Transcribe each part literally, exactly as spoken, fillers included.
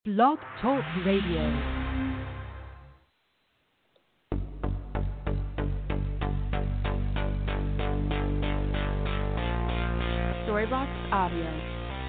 Blog Talk Radio. Storybox Audio.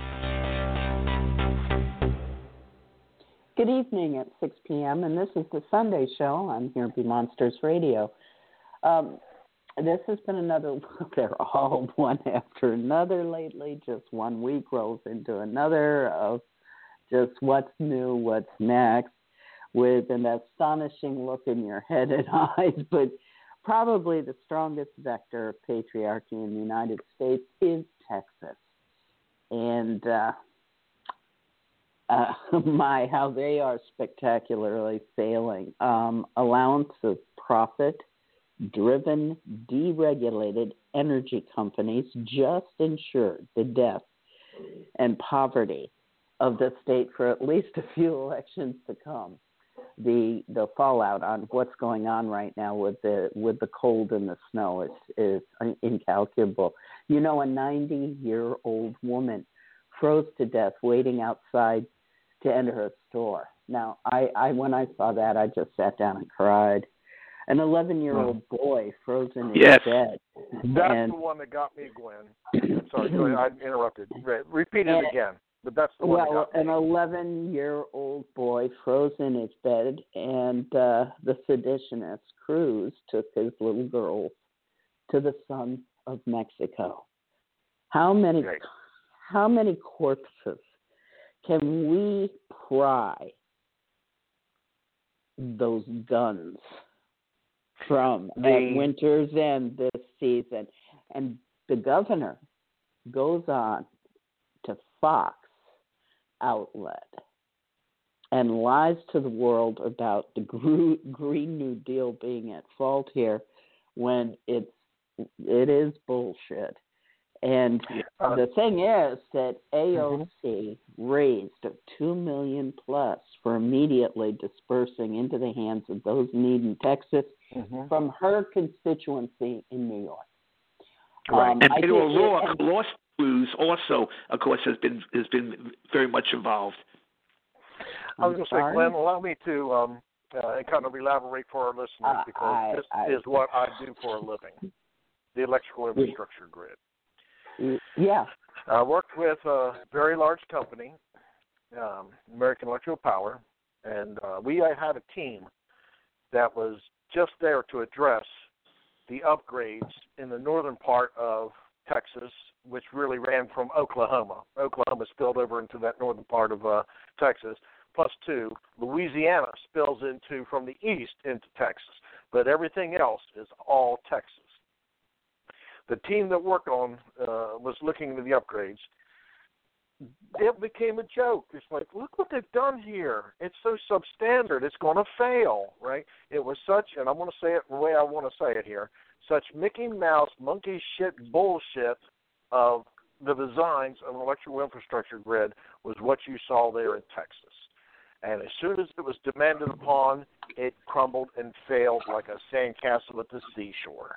Good evening at six p.m., and this is the Sunday show on Here Be Monsters Radio. Um, this has been another, they're all one after another lately. Just one week rolls into another of just what's new, what's next, with an astonishing look in your head and eyes. But probably the strongest vector of patriarchy in the United States is Texas. And uh, uh, my, how they are spectacularly failing. Um, allowance of profit-driven, deregulated energy companies just ensured the death and poverty of the state for at least a few elections to come. The the fallout on what's going on right now with the with the cold and the snow is is incalculable. You know, a ninety-year-old woman froze to death waiting outside to enter a store. Now, I, I when I saw that, I just sat down and cried. An eleven-year-old boy froze in his yes. bed. That's and, the one that got me, Gwen. Sorry, go ahead. I interrupted. Repeat it again. But that's the one well, that got me. an eleven-year-old boy froze in his bed, and uh, the seditionist Cruz took his little girl to the sun of Mexico. How many, Great. how many corpses can we pry those guns from The, at winter's end this season? And the governor goes on to Fox outlet and lies to the world about the Green New Deal being at fault here when it's it is bullshit. And uh, the thing is that A O C mm-hmm. raised two million plus for immediately dispersing into the hands of those in need in Texas mm-hmm. from her constituency in New York. Right. Um, and I Pedro think Law, it, and, Law Cruz also, of course, has been has been very much involved. I was going to say, Glenn, allow me to um, uh, kind of elaborate for our listeners uh, because I, this I, is what I do for a living, the electrical infrastructure grid. Yeah. I worked with a very large company, um, American Electrical Power, and uh, we had a team that was just there to address the upgrades in the northern part of Texas, which really ran from Oklahoma. Oklahoma spilled over into that northern part of uh, Texas. Plus two, Louisiana spills into from the east into Texas. But everything else is all Texas. The team that worked on uh, was looking into the upgrades. It became a joke. It's like, look what they've done here. It's so substandard. It's going to fail, right? It was such, and I'm going to say it the way I want to say it here, such Mickey Mouse, monkey shit bullshit of the designs of an electrical infrastructure grid was what you saw there in Texas. And as soon as it was demanded upon, it crumbled and failed like a sandcastle at the seashore.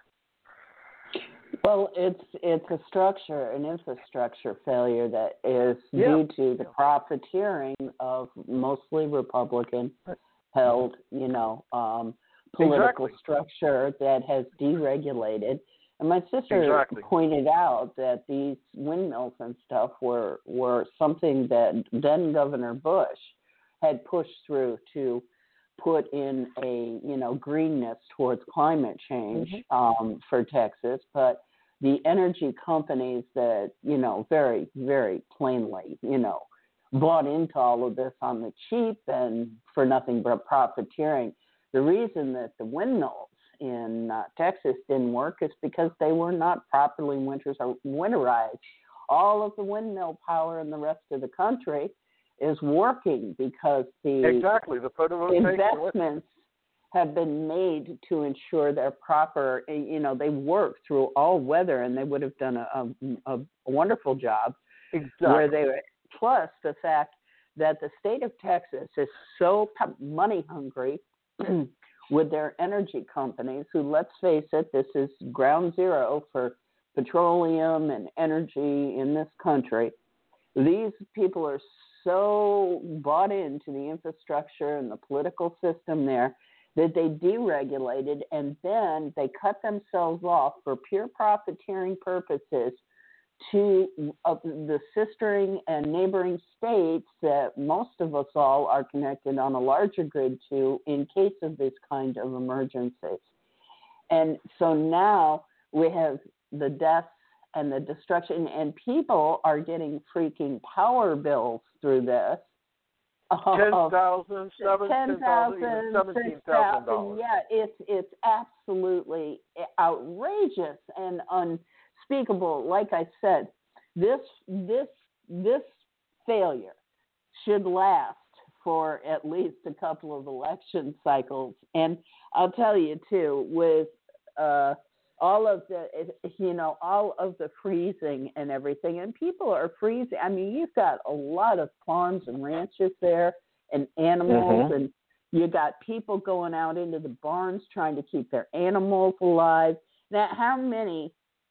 Well, it's it's a structure, an infrastructure failure that is yeah. due to the profiteering of mostly Republican-held, you know, um, political exactly. structure that has deregulated. And my sister exactly. pointed out that these windmills and stuff were were something that then Governor Bush had pushed through to put in a, you know, greenness towards climate change mm-hmm. um, for Texas. But the energy companies that, you know, very, very plainly, you know, bought into all of this on the cheap and for nothing but profiteering. The reason that the windmills in uh, Texas didn't work is because they were not properly winters or winterized. All of the windmill power in the rest of the country is working because the exactly the photovoltaic investments have been made to ensure they're proper. You know, they work through all weather, and they would have done a, a, a wonderful job. Exactly. Where they plus the fact that the state of Texas is so money hungry with their energy companies, who, let's face it, this is ground zero for petroleum and energy in this country. These people are so bought into the infrastructure and the political system there that they deregulated, and then they cut themselves off for pure profiteering purposes to uh, the sistering and neighboring states that most of us all are connected on a larger grid to in case of this kind of emergencies. And so now we have the deaths and the destruction, and people are getting freaking power bills through this. ten thousand, seventeen thousand dollars. Yeah, it's it's absolutely outrageous and unspeakable. Like I said, this this this failure should last for at least a couple of election cycles. And I'll tell you too, with uh, all of the you know all of the freezing and everything, and people are freezing. I mean, you've got a lot of farms and ranches there, and animals, mm-hmm. and you got people going out into the barns trying to keep their animals alive. Now, how many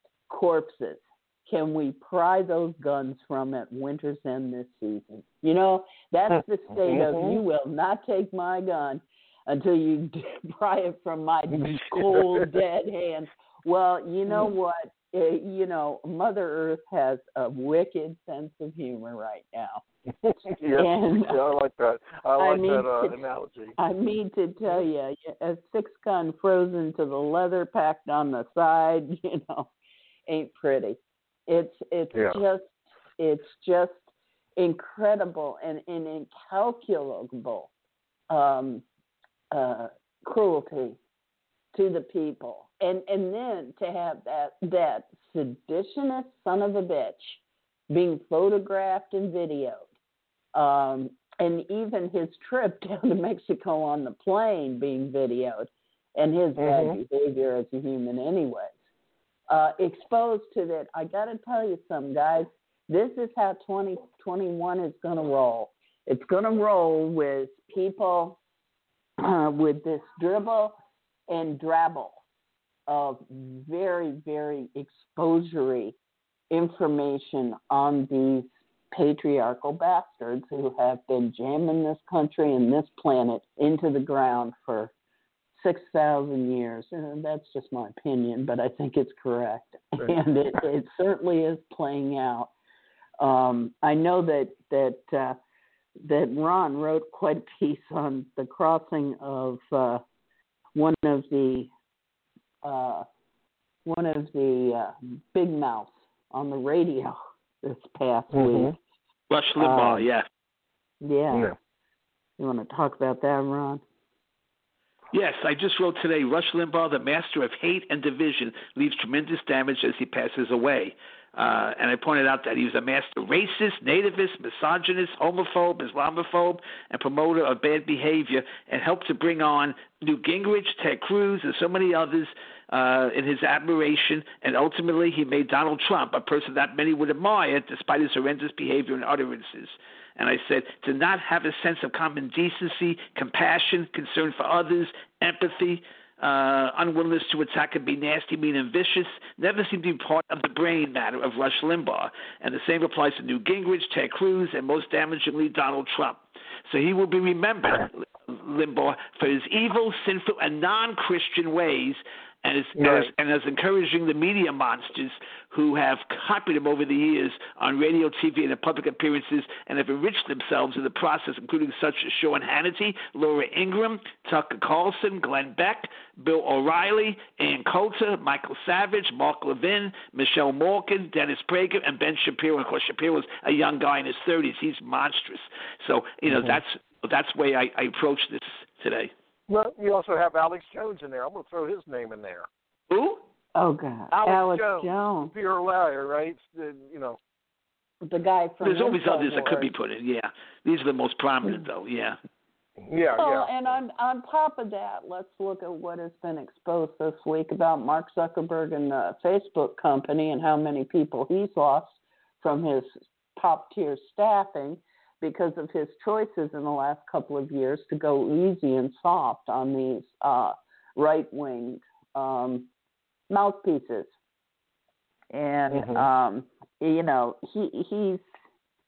corpses can we pry those guns from at Winter's End this season? You know, that's the state mm-hmm. of, you will not take my gun until you pry it from my cold, dead hands. Well, you know what? Uh, you know, Mother Earth has a wicked sense of humor right now. yes, and, yeah, I like that. I like I mean that uh, to, analogy. I mean to tell you, a six gun frozen to the leather packed on the side, you know, ain't pretty. It's it's yeah. just it's just incredible and, and incalculable um, uh, cruelty to the people, and and then to have that that seditionist son of a bitch being photographed and videoed, um, and even his trip down to Mexico on the plane being videoed, and his mm-hmm. bad behavior as a human anyways. Uh, exposed to that, I got to tell you something, guys. This is how twenty twenty-one is going to roll. It's going to roll with people uh, with this dribble and drabble of very, very exposury information on these patriarchal bastards who have been jamming this country and this planet into the ground for six thousand years. And that's just my opinion, but I think it's correct. Right. And it, it certainly is playing out. Um, I know that that uh, that Ron wrote quite a piece on the crossing of uh, one of the uh, one of the uh, big mouths on the radio this past mm-hmm. week. Rush Limbaugh, uh, yeah. yeah. Yeah. You want to talk about that, Ron? Yes, I just wrote today, Rush Limbaugh, the master of hate and division, leaves tremendous damage as he passes away. Uh, and I pointed out that he was a master racist, nativist, misogynist, homophobe, Islamophobe, and promoter of bad behavior, and helped to bring on Newt Gingrich, Ted Cruz, and so many others uh, in his admiration. And ultimately, he made Donald Trump a person that many would admire, despite his horrendous behavior and utterances. And I said, to not have a sense of common decency, compassion, concern for others, empathy, uh, unwillingness to attack and be nasty, mean, and vicious, never seemed to be part of the brain matter of Rush Limbaugh. And the same applies to Newt Gingrich, Ted Cruz, and most damagingly, Donald Trump. So he will be remembered, Limbaugh, for his evil, sinful, and non-Christian ways, and as, right. as, and as encouraging the media monsters who have copied him over the years on radio, T V, and in public appearances, and have enriched themselves in the process, including such as Sean Hannity, Laura Ingraham, Tucker Carlson, Glenn Beck, Bill O'Reilly, Ann Coulter, Michael Savage, Mark Levin, Michelle Malkin, Dennis Prager, and Ben Shapiro. Of course, Shapiro's a young guy in his thirties. He's monstrous. So, you know, mm-hmm. that's that's the way I, I approach this today. Well, you also have Alex Jones in there. I'm going to throw his name in there. Who? Oh, God. Alex, Alex Jones. Jones. Pure liar, right? The, you know. The guy from There's always others that could be Board. put in, yeah. These are the most prominent, though, yeah. Yeah, well, yeah. and on, on top of that, let's look at what has been exposed this week about Mark Zuckerberg and the Facebook company and how many people he's lost from his top-tier staffing because of his choices in the last couple of years to go easy and soft on these uh, right-wing um, mouthpieces. And, mm-hmm. um, you know, he he's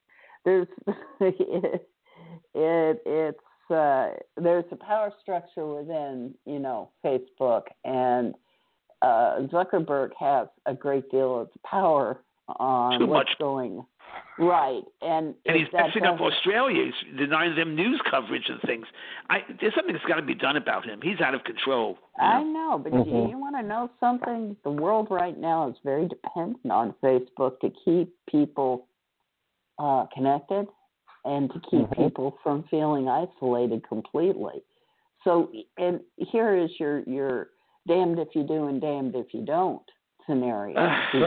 there's it, it it's uh, there's a power structure within, you know, Facebook, and uh, Zuckerberg has a great deal of power on Too what's much. going right, and And he's that messing up does- Australia. He's denying them news coverage and things. I, there's something that's got to be done about him. He's out of control. You I know? know, but Mhm. do you want to know something? The world right now is very dependent on Facebook to keep people uh, connected and to keep Mhm. people from feeling isolated completely. So, and here is your your damned if you do and damned if you don't scenario.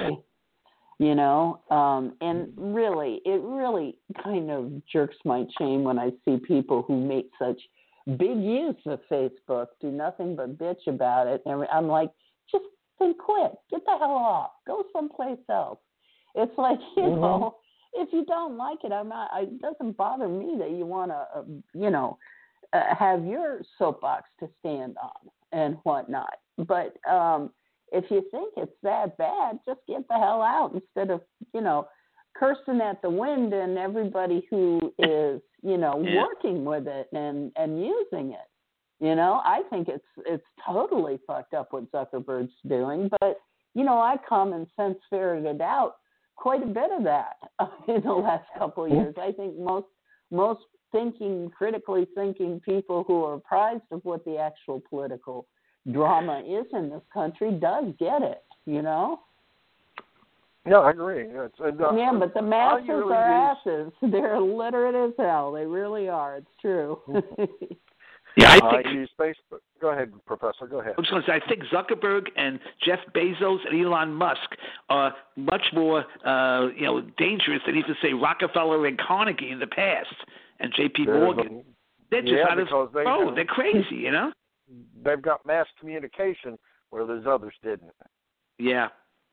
You know, um, and really, it really kind of jerks my chain when I see people who make such big use of Facebook do nothing but bitch about it. And I'm like, just then quit. Get the hell off. Go someplace else. It's like, you Mhm. know, if you don't like it, I'm not. It doesn't bother me that you want to, uh, you know, uh, have your soapbox to stand on and whatnot. But um, if you think it's that bad, just get the hell out instead of, you know, cursing at the wind and everybody who is, you know, Yeah. working with it and, and using it. You know, I think it's it's totally fucked up what Zuckerberg's doing, but, you know, I common sense ferreted out quite a bit of that in the last couple of years. I think most most thinking, critically thinking people who are apprised of what the actual political drama is in this country does get it, you know? Yeah, I agree. It's, and, uh, Yeah, but the all masses you really are use- asses. They're illiterate as hell. They really are. It's true. Yeah, I I think. use Facebook. Go ahead, Professor. Go ahead. I was going to say, I think Zuckerberg and Jeff Bezos and Elon Musk are much more, uh, you know, dangerous than even say Rockefeller and Carnegie in the past, and J P There's Morgan. a- They're just yeah, out of because they oh, have- they're crazy, you know. They've got mass communication where those others didn't. Yeah.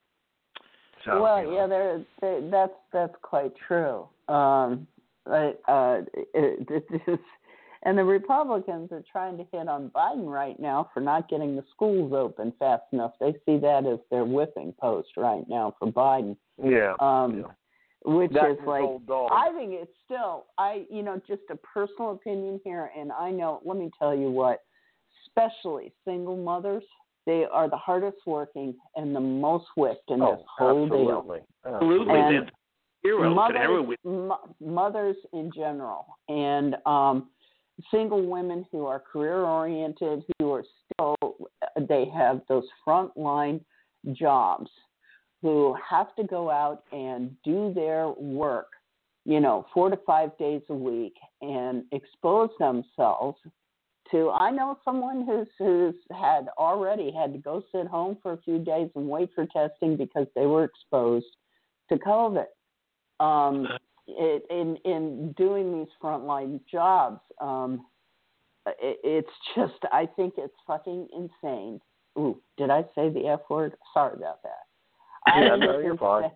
So, well, you know. yeah, they're, they, that's that's quite true. Um, but, uh, it, it is, and the Republicans are trying to hit on Biden right now for not getting the schools open fast enough. They see that as their whipping post right now for Biden. Yeah. Um, yeah. Which That is and his like, old dog. I think it's still, I, you know, just a personal opinion here, and I know, let me tell you what, especially single mothers, they are the hardest working and the most whipped in Oh, this whole absolutely. deal. Absolutely. And They're heroes and mothers, heroines. mo- mothers in general, and um, single women who are career oriented, who are still, they have those frontline jobs, who have to go out and do their work, you know, four to five days a week and expose themselves to, I know someone who's who's had already had to go sit home for a few days and wait for testing because they were exposed to COVID. Um, it, in in doing these frontline jobs, um, it, it's just, I think it's fucking insane. Ooh, did I say the F word? Sorry about that. I Yeah, think no, it's you're fine.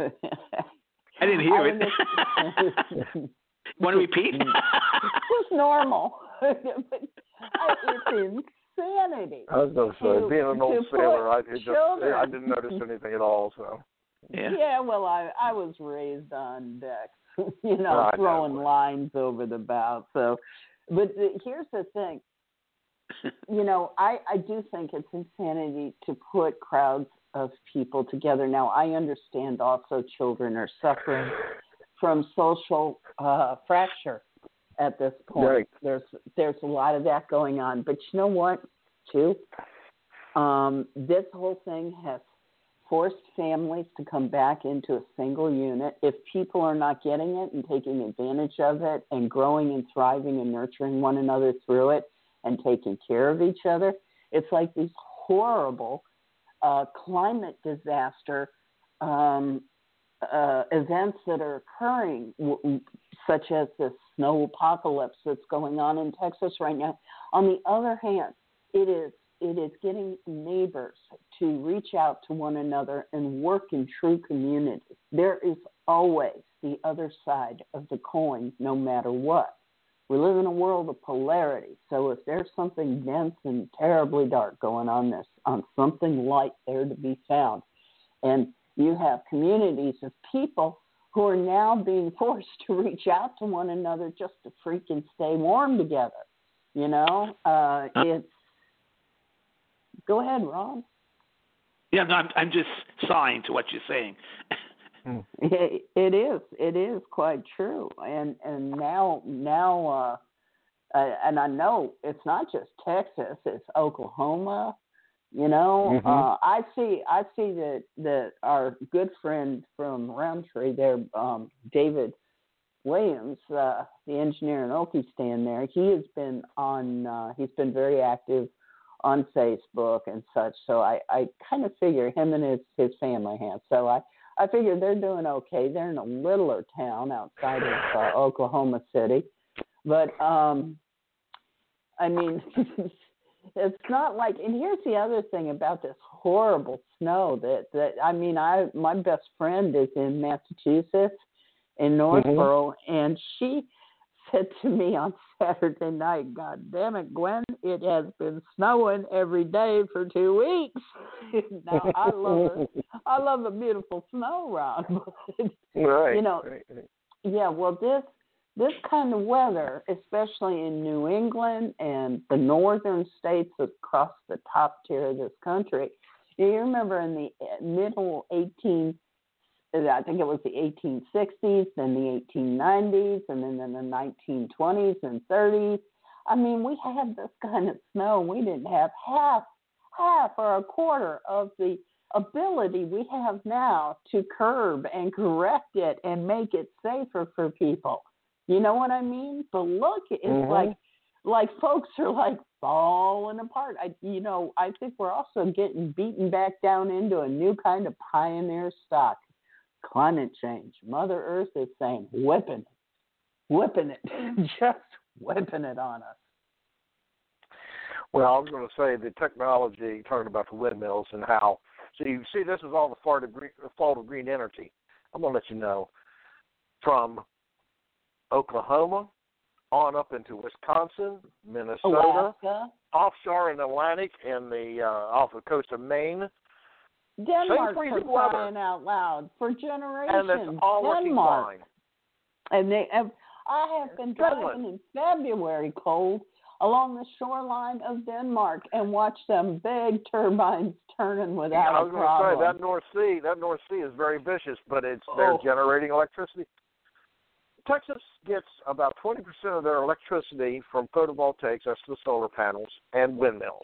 I didn't hear I it. think it's- Want to repeat? It's normal. But I, it's insanity. I was going to say, To- being an old to sailor, I, put it just, children- I didn't notice anything at all. So Yeah. Yeah, well, I I was raised on decks, you know, I know. throwing lines over the bow. So, but the, here's the thing. You know, I, I do think it's insanity to put crowds of people together. Now, I understand also children are suffering from social uh, fracture at this point. Right. There's there's a lot of that going on. But you know what, too? Um, this whole thing has forced families to come back into a single unit. If people are not getting it and taking advantage of it and growing and thriving and nurturing one another through it and taking care of each other, it's like these horrible uh, climate disaster um, uh, events that are occurring, w- such as this snow apocalypse that's going on in Texas right now. On the other hand, it is it is getting neighbors to reach out to one another and work in true community. There is always the other side of the coin, no matter what. We live in a world of polarity, so if there's something dense and terribly dark going on, there's on something light there to be found. And you have communities of people who are now being forced to reach out to one another just to freaking stay warm together. You know, uh, it's. Go ahead, Ron. Yeah, no, I'm, I'm just sighing to what you're saying. it, it is. It is quite true. And and now now, uh, uh, and I know it's not just Texas. It's Oklahoma. You know, mm-hmm. uh, I see. I see that that our good friend from Roundtree there, um, David Williams, uh, the engineer in Okiestan there. He has been on. Uh, he's been very active on Facebook and such. So I, I kind of figure him and his his family have. So I. I figure they're doing okay. They're in a littler town outside of uh, Oklahoma City. But, um, I mean, it's not like, and here's the other thing about this horrible snow that, that I mean, I my best friend is in Massachusetts, in Northborough, mm-hmm. and she said to me on Saturday night, God damn it, Gwen, it has been snowing every day for two weeks. Now, I love it. I love the beautiful snow, Ron. Right. You know, right, right. yeah, well, this this kind of weather, especially in New England and the northern states across the top tier of this country, you remember in the middle eighteen I think it was the eighteen sixties, then the eighteen nineties, and then in the nineteen twenties and thirties. I mean, we had this kind of snow. We didn't have half, half or a quarter of the ability we have now to curb and correct it and make it safer for people. You know what I mean? But look, it's mm-hmm. like, like folks are like falling apart. I, you know, I think we're also getting beaten back down into a new kind of pioneer stock. Climate change. Mother Earth is saying, whipping it, whipping it, just whipping it on us. Well, I was going to say the technology, talking about the windmills and how, so you see this is all the fault of green, fault of green energy. I'm going to let you know, from Oklahoma on up into Wisconsin, Minnesota, Alaska, offshore in the Atlantic and the uh, off the coast of Maine. Denmark, for crying out loud, for generations. And it's all working Denmark. fine. And they have, I have been driving in February cold along the shoreline of Denmark and watched them big turbines turning without yeah, I was a problem. going to say, that North Sea, that North Sea is very vicious, but it's oh. they're generating electricity. Texas gets about twenty percent of their electricity from photovoltaics, that's the solar panels, and windmills.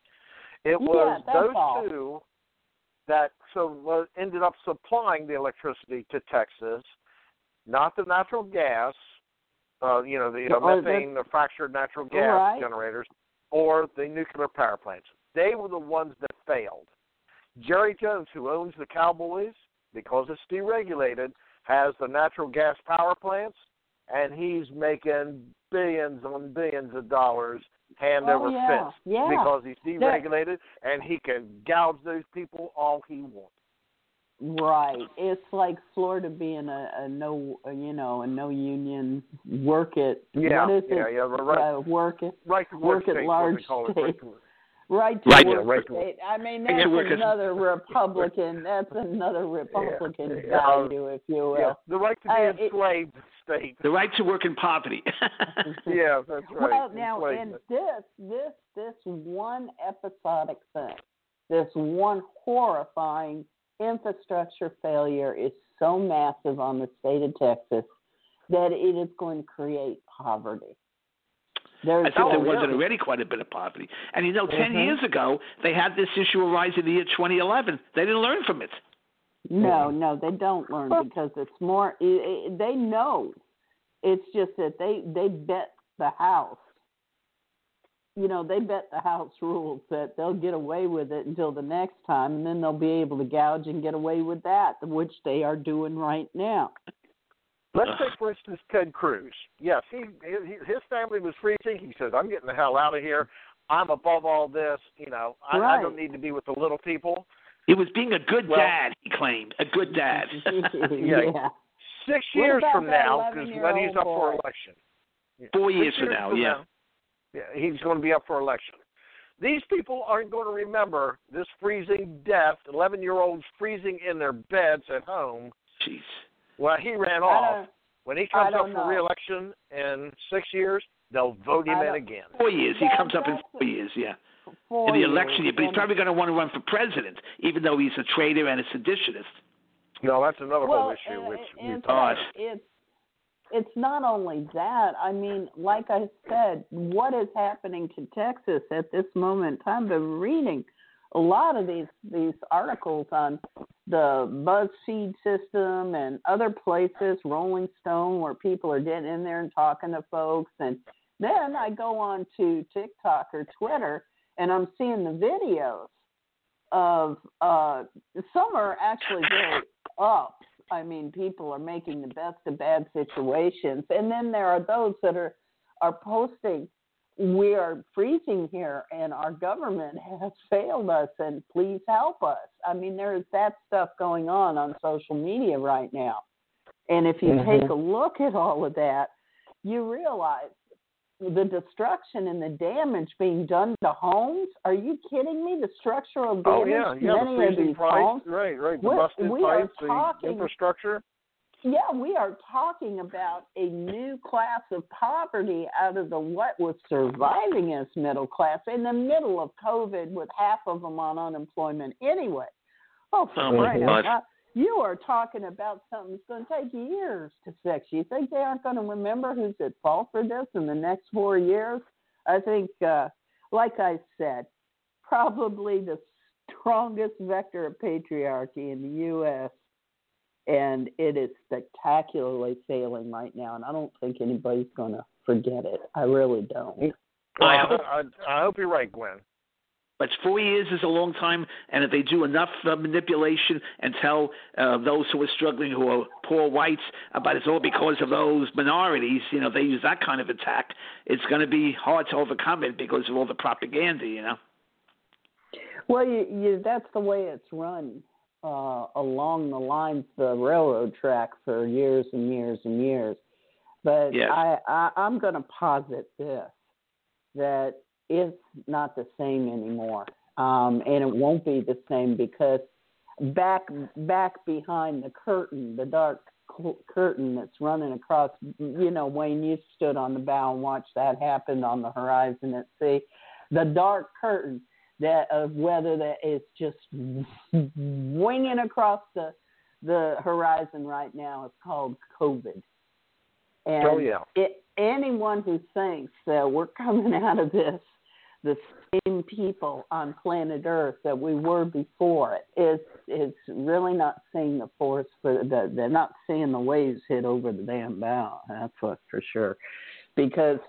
It was yeah, those all. two that so uh, ended up supplying the electricity to Texas, not the natural gas, uh, you know, the uh, methane, the fractured natural gas right. generators, or the nuclear power plants. They were the ones that failed. Jerry Jones, who owns the Cowboys, because it's deregulated, has the natural gas power plants, and he's making billions on billions of dollars hand oh, over yeah. fist yeah. because he's deregulated that, and he can gouge those people all he wants. Right. It's like Florida being a, a no, you know, a no union work it. Yeah, what is yeah, it? yeah. Right, uh, work it. Right to work, work state, at large what state. Right to, right to right, work yeah, right state. I mean, Right that's another Republican. That's another Republican yeah. value, if you will. Yeah. The right to be uh, enslaved it, state. The right to work in poverty. yeah, that's right. Well, now, and this, this, this one episodic thing, this one horrifying infrastructure failure is so massive on the state of Texas that it is going to create poverty. There's I thought there no, wasn't already quite a bit of poverty. And, you know, ten mm-hmm. years ago, they had this issue arise in the year twenty eleven. They didn't learn from it. No, no, they don't learn because it's more, it, it, they know. It's just that they, they bet the house. You know, they bet the house rules that they'll get away with it until the next time, and then they'll be able to gouge and get away with that, which they are doing right now. Let's take, for instance, Ted Cruz. Yes, he, he his family was freezing. He says, I'm getting the hell out of here. I'm above all this. You know, I, right. I don't need to be with the little people. He was being a good well, dad, he claimed. A good dad. yeah. yeah. Six years from now, because when he's up boy? for election. Yeah. Four years, years from now, from yeah. Now, yeah, he's going to be up for election. These people aren't going to remember this freezing death, eleven-year-olds freezing in their beds at home. Jeez. Well, he ran I off. don't- When he comes I up don't for know. re-election in six years, they'll vote him I in don't- again. Four years. He That- comes up in that's- four years, yeah. Four In the years, election year, but he's and- probably going to want to run for president, even though he's a traitor and a seditionist. No, that's another well, whole issue, uh, which we it's, talked like, it's it's not only that. I mean, like I said, what is happening to Texas at this moment in time? I've been reading a lot of these these articles on the BuzzFeed system and other places, Rolling Stone, where people are getting in there and talking to folks. And then I go on to TikTok or Twitter, and I'm seeing the videos of uh, some are actually very up. I mean, people are making the best of bad situations. And then there are those that are, are posting, we are freezing here and our government has failed us and please help us. I mean, there is that stuff going on on social media right now. And if you Mm-hmm. take a look at all of that, you realize the destruction and the damage being done to homes. Are you kidding me? The structural damage Oh, yeah, to yeah, the many of freezing these pipes, homes. right, right, the We're- busted we are pipes, the talking- infrastructure. Yeah, we are talking about a new class of poverty out of the what was surviving as middle class in the middle of COVID with half of them on unemployment anyway. Oh, for Oh, my crying God. out loud. You are talking about something that's going to take years to fix. You think they aren't going to remember who's at fault for this in the next four years? I think, uh, like I said, probably the strongest vector of patriarchy in the U S, and it is spectacularly failing right now, and I don't think anybody's going to forget it. I really don't. Well, I I, hope- I, I hope you're right, Gwen. But four years is a long time, and if they do enough uh, manipulation and tell uh, those who are struggling, who are poor whites, about it's all because of those minorities, you know, they use that kind of attack, it's going to be hard to overcome it because of all the propaganda, you know. Well, you, you, that's the way it's run uh, along the lines of the railroad track for years and years and years. But Yes. I, I, I'm going to posit this, that it's not the same anymore, um, and it won't be the same because back back behind the curtain, the dark cl- curtain that's running across, you know, Wayne, you stood on the bow and watched that happen on the horizon at sea. The dark curtain that of weather that is just winging across the the horizon right now is called COVID. And Oh, yeah. it, anyone who thinks that we're coming out of this the same people on planet Earth that we were before is is really not seeing the force for the they're not seeing the waves hit over the damn bow. That's what for sure, because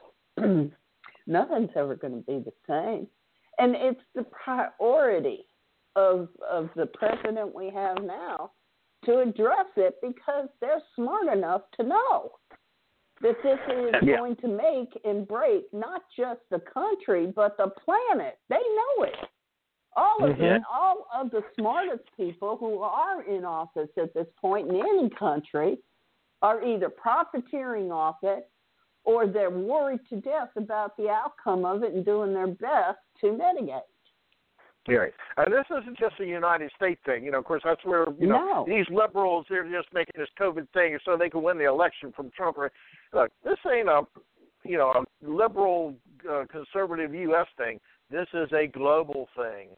nothing's ever going to be the same, and it's the priority of of the president we have now to address it because they're smart enough to know that this is Yeah. going to make and break not just the country, but the planet. They know it. All of Mhm. it, all of the smartest people who are in office at this point in any country are either profiteering off it or they're worried to death about the outcome of it and doing their best to mitigate. Right. And this isn't just a United States thing. You know, of course, that's where, you know, No. these liberals, they're just making this COVID thing so they can win the election from Trump. Look, this ain't a, you know, a liberal, uh, conservative U S thing. This is a global thing.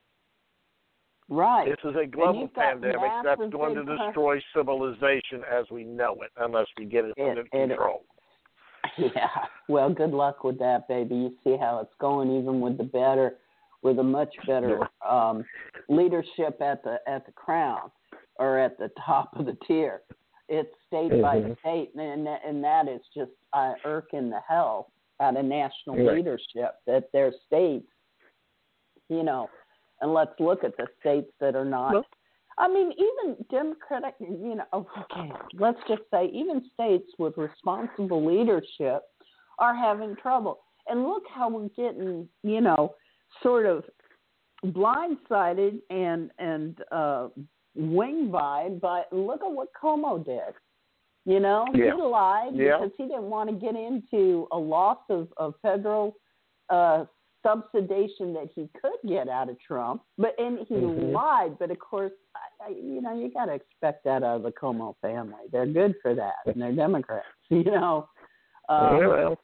Right. This is a global you've got pandemic that's massive going to big- destroy civilization as we know it, unless we get it under It- it- control. Yeah. Well, good luck with that, baby. You see how it's going, even with the better, with a much better um, leadership at the at the crown or at the top of the tier. It's state by Mhm. state, and that, and that is just uh, irking the hell out of national Right. leadership that their states, you know, and let's look at the states that are not. Well- I mean, even Democratic, you know, okay, let's just say even states with responsible leadership are having trouble. And look how we're getting, you know, sort of blindsided and and uh, winged by, but look at what Cuomo did. You know, Yeah. he lied Yeah. because he didn't want to get into a loss of, of federal uh, subsidization that he could get out of Trump, but and he mm-hmm. lied. But of course, I, I, you know, you got to expect that out of the Cuomo family. They're good for that, and they're Democrats. You know. Um, yeah, well.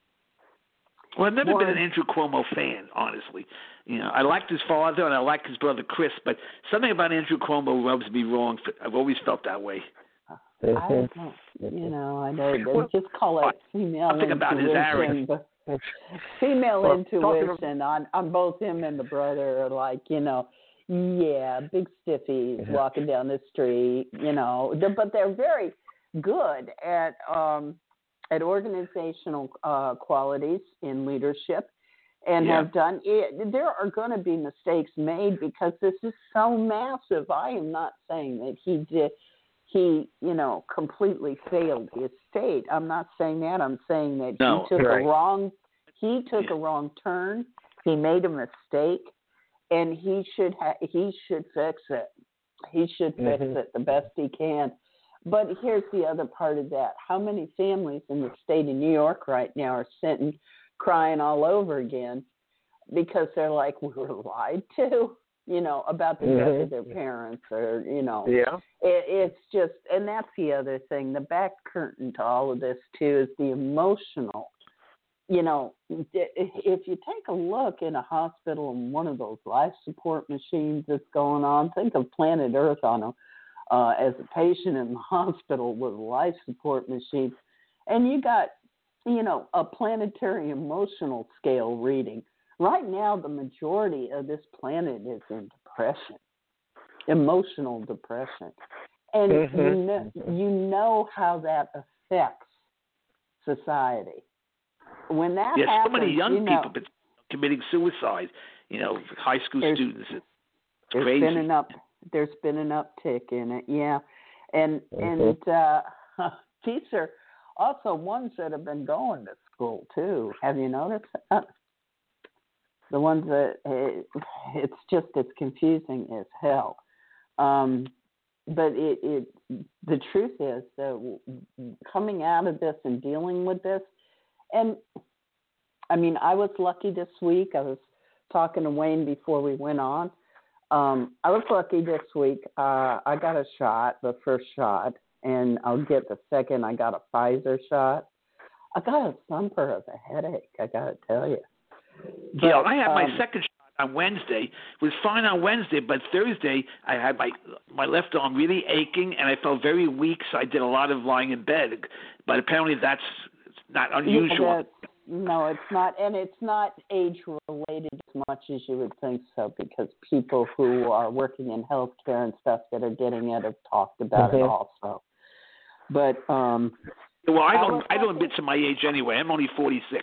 Well, I've never More, been an Andrew Cuomo fan, honestly. You know, I liked his father and I liked his brother Chris, but something about Andrew Cuomo rubs me wrong. I've always felt that way. I don't, you know, I know they just call it female something about his intuition. But female well, intuition on on both him and the brother are like, you know, yeah, big stiffies yeah. walking down the street, you know, they're, but they're very good at um, at organizational uh, qualities in leadership, and yeah. have done it. There are going to be mistakes made because this is so massive. I am not saying that he did. He, you know, completely failed his state. I'm not saying that. I'm saying that no, he took right. a wrong. He took yeah. a wrong turn. He made a mistake, and he should ha- he should fix it. He should fix mm-hmm. it the best he can. But here's the other part of that. How many families in the state of New York right now are sitting crying all over again because they're like, we were lied to, you know, about the death mm-hmm. of their parents, or, you know. Yeah. It, it's just, and that's the other thing. The back curtain to all of this, too, is the emotional. You know, if you take a look in a hospital and one of those life support machines that's going on, think of planet Earth on a Uh, as a patient in the hospital with a life support machine, and you got, you know, a planetary emotional scale reading. Right now, the majority of this planet is in depression, emotional depression. And mm-hmm. you know, you know how that affects society. When that yes, happens, so many young you know, people committing suicide, you know, high school there's, students. It's there's crazy. Been an up, there's been an uptick in it, yeah. And mm-hmm. and uh, these are also ones that have been going to school too. Have you noticed that? The ones that it, it's just it's confusing as hell. Um, but it, it the truth is that coming out of this and dealing with this, and I mean, I was lucky this week. I was talking to Wayne before we went on. Um, I was lucky this week. Uh, I got a shot, the first shot, and I'll get the second. I got a Pfizer shot. I got a thumper of a headache, I got to tell you. But, yeah, I had my um, second shot on Wednesday. It was fine on Wednesday, but Thursday I had my my left arm really aching, and I felt very weak, so I did a lot of lying in bed. But apparently that's not unusual. Yeah, no, it's not, and it's not age-related as much as you would think so, because people who are working in healthcare and stuff that are getting it have talked about mm-hmm. it also. But um, well, I don't I don't admit to my age anyway. I'm only forty-six.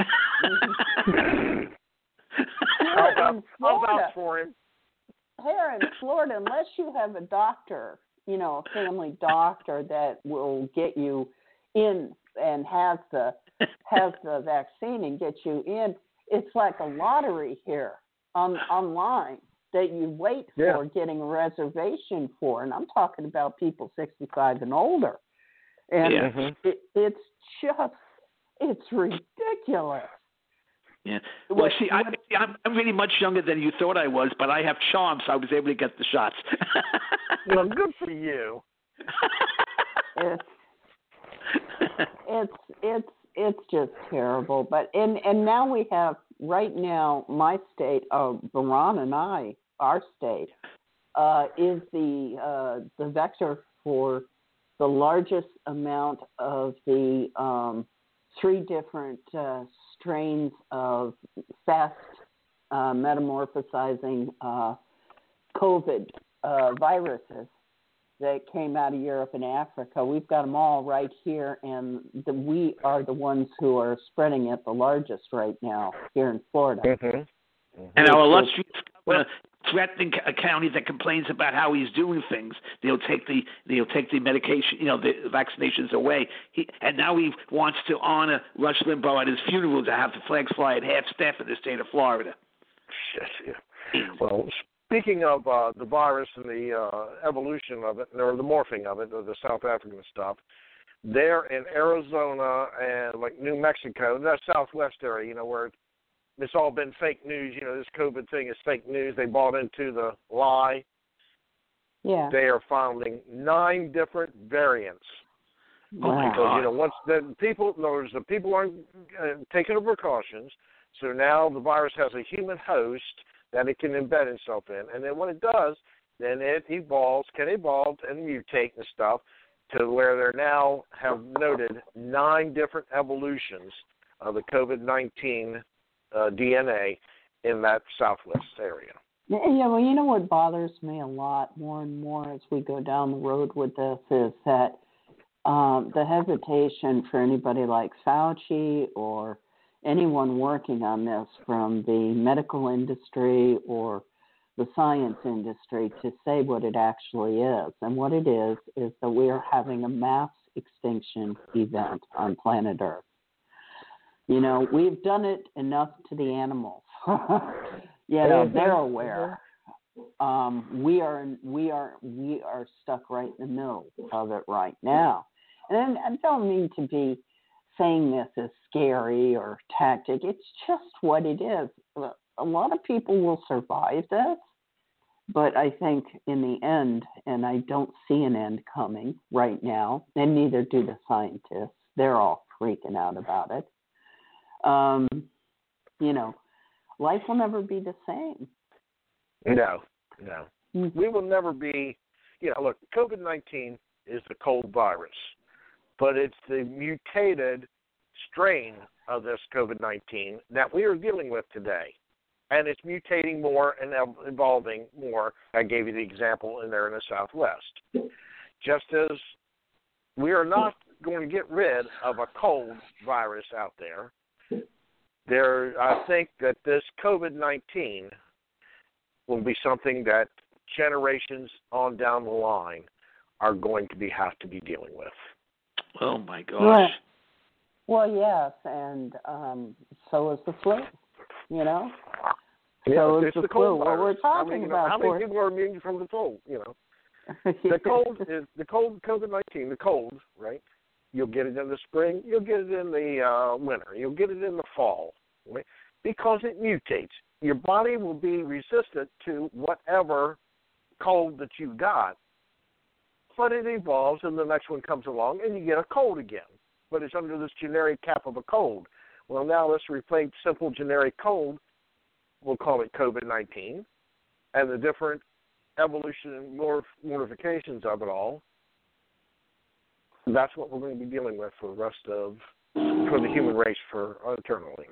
How about, how about for him? Here in Florida, unless you have a doctor, you know, a family doctor that will get you in and has the has the vaccine and get you in, it's like a lottery here on online that you wait yeah. for getting a reservation for, and I'm talking about people sixty-five and older, and yeah. it, it's just it's ridiculous. Yeah. Well, what, see, I, what, I'm, I'm really much younger than you thought I was, but I have charm, so I was able to get the shots. Well, good for you. It's it's it's it's just terrible. But and and now we have right now my state, uh, Veron and I, our state, uh, is the uh, the vector for the largest amount of the um, three different uh, strains of fast uh, metamorphosizing uh, COVID uh, viruses that came out of Europe and Africa. We've got them all right here, and the, we are the ones who are spreading it the largest right now here in Florida. Mm-hmm. Mm-hmm. And our illustrious governor threatening a county that complains about how he's doing things, they'll take the they'll take the medication, you know, the vaccinations away. He, and now he wants to honor Rush Limbaugh at his funeral to have the flags fly at half staff in the state of Florida. Yes, yeah. Well, speaking of uh, the virus and the uh, evolution of it, or the morphing of it, or the South African stuff, there in Arizona and like New Mexico, that southwest area, you know, where it's all been fake news. You know, this COVID thing is fake news. They bought into the lie. Yeah. They are finding nine different variants. Oh my Wow. God. You know, once the people, in other words, the people aren't uh, taking the precautions, so now the virus has a human host that it can embed itself in, and then when it does, then it evolves, can evolve and mutate and stuff to where they now have noted nine different evolutions of the COVID nineteen uh, D N A in that Southwest area. Yeah, well, you know what bothers me a lot more and more as we go down the road with this is that um, the hesitation for anybody like Fauci or anyone working on this from the medical industry or the science industry to say what it actually is. And what it is is that we are having a mass extinction event on planet Earth. You know, we've done it enough to the animals. You know, they're aware. Um, we are we are we are stuck right in the middle of it right now. And I don't mean to be saying this is scary or tactic. It's just what it is. A lot of people will survive this, but I think in the end, and I don't see an end coming right now, and neither do the scientists. They're all freaking out about it. Um, you know, life will never be the same. No, no. Mm-hmm. We will never be, you know, look, COVID nineteen is the cold virus, but it's the mutated strain of this COVID nineteen that we are dealing with today. And it's mutating more and evolving more. I gave you the example in there in the Southwest. Just as we are not going to get rid of a cold virus out there, there, I think that this COVID nineteen will be something that generations on down the line are going to be have to be dealing with. Oh my gosh! Right. Well, yes, and um, so is the flu. You know, yeah, so it's is the, the flu. cold What virus. we're talking I mean, about. How many for... people are immune from the cold? You know, the cold is the cold COVID nineteen. The cold, right? You'll get it in the spring. You'll get it in the uh, winter. You'll get it in the fall, right? Because it mutates. Your body will be resistant to whatever cold that you got, but it evolves, and the next one comes along, and you get a cold again. But it's under this generic cap of a cold. Well, now let's replace simple generic cold. We'll call it COVID nineteen, and the different evolution and morph- mortifications of it all. That's what we're going to be dealing with for the rest of, for the human race for eternally.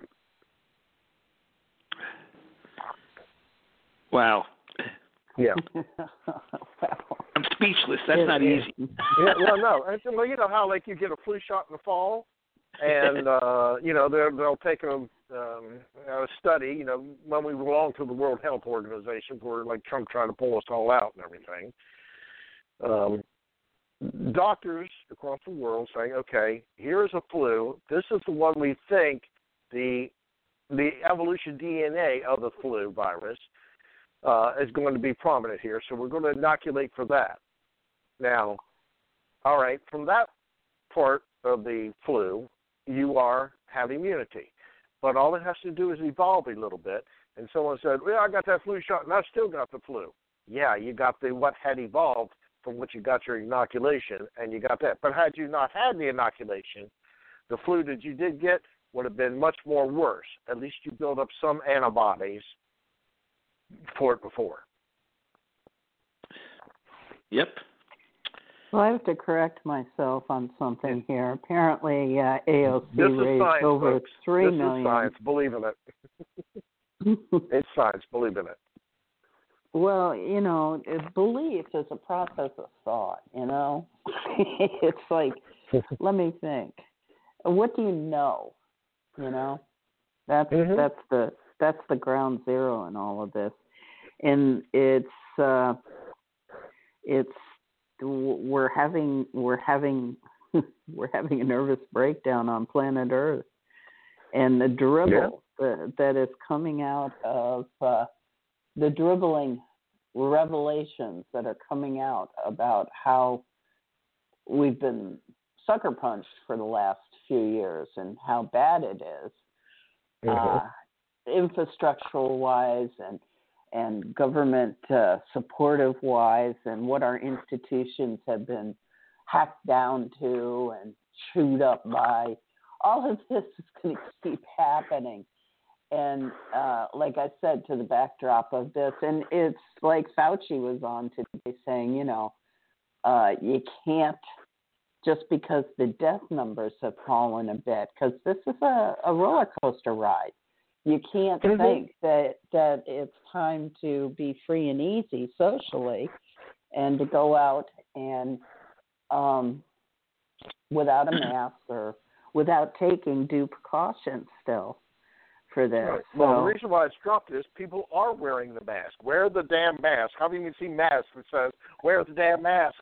Wow. Yeah. I'm speechless. That's yeah, not yeah. easy. yeah, well, no. And, well, you know how, like, you get a flu shot in the fall, and, uh, you know, they'll, they'll take a, um, a study, you know, when we belong to the World Health Organization, where, like, Trump trying to pull us all out and everything. Um, doctors across the world saying, okay, here's a flu. This is the one we think the the evolution D N A of the flu virus uh, is going to be prominent here, so we're going to inoculate for that. Now, all right, from that part of the flu, you are have immunity. But all it has to do is evolve a little bit. And someone said, well, I got that flu shot, and I still got the flu. Yeah, you got the what had evolved from which you got your inoculation, and you got that. But had you not had the inoculation, the flu that you did get would have been much more worse. At least you build up some antibodies for it before. Yep. Well, I have to correct myself on something here. Apparently, uh, A O C this raised science, over folks. three this million. This is science. Believe in it. It's science. Believe in it. Well, you know, belief is a process of thought, you know. It's like, let me think. What do you know? You know? That's mm-hmm. that's the that's the ground zero in all of this. And it's uh it's we're having we're having we're having a nervous breakdown on planet Earth. And the dribble yeah. that, that is coming out of uh the dribbling revelations that are coming out about how we've been sucker punched for the last few years and how bad it is. Mm-hmm. Uh, infrastructural wise and and government uh, supportive wise, and what our institutions have been hacked down to and chewed up by. All of this is going to keep happening. And uh, like I said, to the backdrop of this, and it's like Fauci was on today saying, you know, uh, you can't, just because the death numbers have fallen a bit, because this is a, a roller coaster ride. You can't mm-hmm. think that, that it's time to be free and easy socially and to go out and um, without a mask or without taking due precautions still for this. Right. So, well, the reason why it's dropped is people are wearing the mask. Wear the damn mask. How do you even see masks that says, wear the damn mask?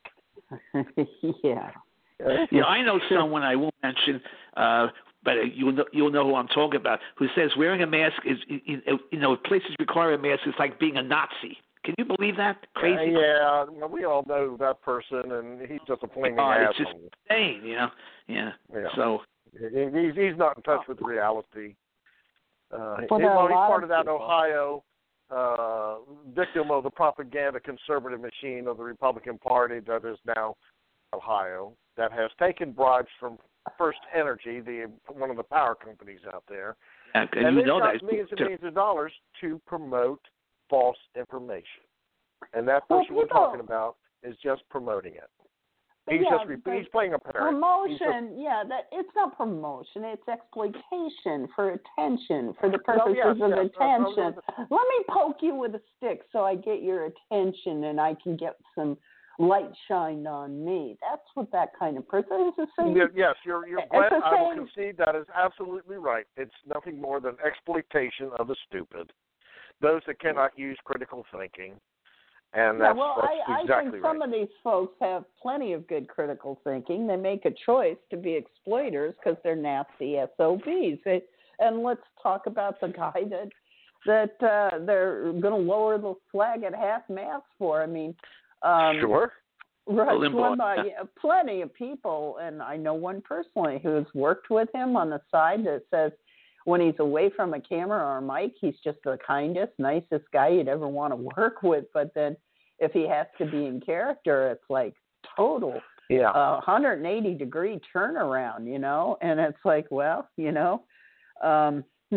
yeah. Yeah, I know someone I won't mention, uh, but you'll know, you'll know who I'm talking about, who says wearing a mask is, you know, if places require a mask, it's like being a Nazi. Can you believe that? Crazy. Uh, yeah, well, we all know that person, and he's just a flaming oh, asshole. It's just insane, you know. Yeah. yeah. So he's he's not in touch with reality. Uh, well, he, well, he's part of of that people. Ohio uh, victim of the propaganda conservative machine of the Republican Party that is now Ohio, that has taken bribes from First Energy, the one of the power companies out there, yeah, and you they've know got that. millions and millions of dollars to promote false information. And that Well, person we're people- talking about is just promoting it. He's yeah, just re- he's playing a parent. Promotion, just, yeah, that it's not promotion, it's exploitation for attention, for the Well, purposes yes, of yes, attention. uh, uh, Let me poke you with a stick so I get your attention and I can get some light shined on me. That's what that kind of person is. The same. Yeah, yes, you're you're It's glad, the I will same- concede that is absolutely right. It's nothing more than exploitation of the stupid, those that cannot use critical thinking. And Yeah, that's, well, that's I, exactly I think some right. of these folks have plenty of good critical thinking. They make a choice to be exploiters because they're nasty S O Bs. They, and let's talk about the guy that that uh, they're going to lower the flag at half mast for. I mean, um, Sure. Rush Limbaugh, Limbaugh, yeah. yeah, plenty of people, and I know one personally who's worked with him on the side that says when he's away from a camera or a mic, he's just the kindest, nicest guy you'd ever want to work with. But then if he has to be in character, it's like total Yeah. uh, one hundred eighty degree turnaround, you know? And it's like, well, you know, um, you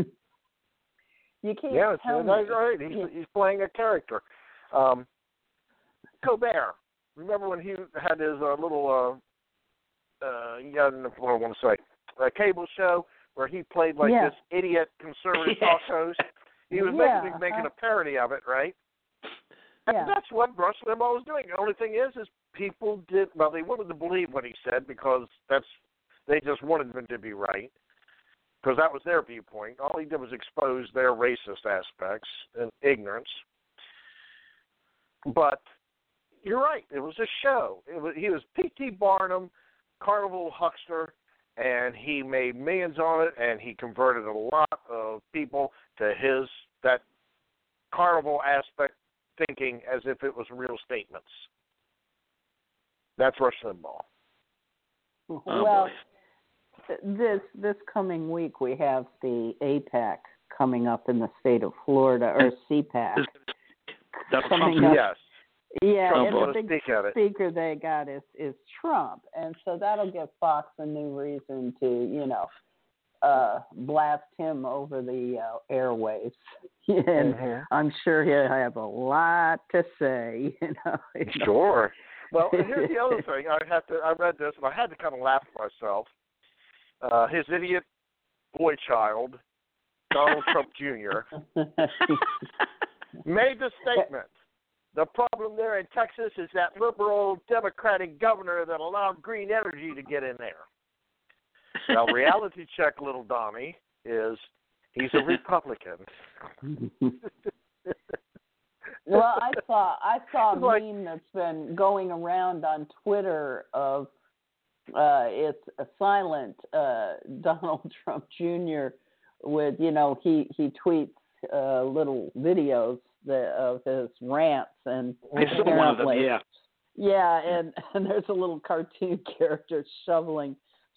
can't Yeah, tell that's me. right. He's, Yeah. he's playing a character. Um, Colbert, remember when he had his uh, little, uh, uh, yeah, I don't know what I want to say, a cable show where he played like Yeah. this idiot conservative Yes. talk host? He was Yeah, basically making uh, a parody of it, right? And Yeah. that's what Rush Limbaugh was doing. The only thing is, is people did, well, they wanted to believe what he said because that's, they just wanted him to be right. Because that was their viewpoint. All he did was expose their racist aspects and ignorance. But you're right. It was a show. It was, he was P T Barnum, carnival huckster, and he made millions on it, and he converted a lot of people to his, that carnival aspect thinking as if it was real statements. That's Rush Limbaugh. Oh, Well, boy. th- this this coming week we have the APEC coming up in the state of Florida, or C PAC. That's coming Trump. up. Yes. Yeah, Trump and ought the to big speak at it. speaker they got is is Trump, and so that'll give Fox a new reason to, you know, uh, blast him over the uh, airwaves. And Mhm. I'm sure he'll have a lot to say. You know. You know. Sure. Well, and here's the other thing. I have to. I read this, and I had to kind of laugh at myself. Uh, his idiot boy child, Donald Trump Junior, made the statement. The problem there in Texas is that liberal Democratic governor that allowed green energy to get in there. Now, reality check, little Donnie, is he's a Republican. Well, I saw I saw a Like- meme that's been going around on Twitter of uh, it's a silent uh, Donald Trump Junior with, you know, he he tweets uh, little videos that, of his rants, and I saw one of them, apparently- yeah. yeah, and, and there's a little cartoon character shoveling